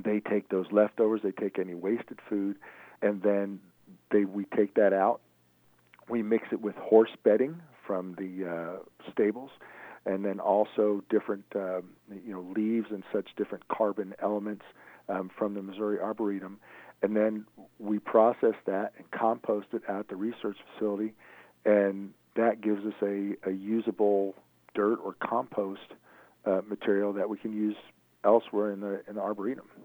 They take those leftovers, they take any wasted food, and then we take that out. We mix it with horse bedding from the stables, and then also different leaves and such different carbon elements from the Missouri Arboretum, and then we process that and compost it at the research facility, and that gives us a usable dirt or compost material that we can use elsewhere in the Arboretum.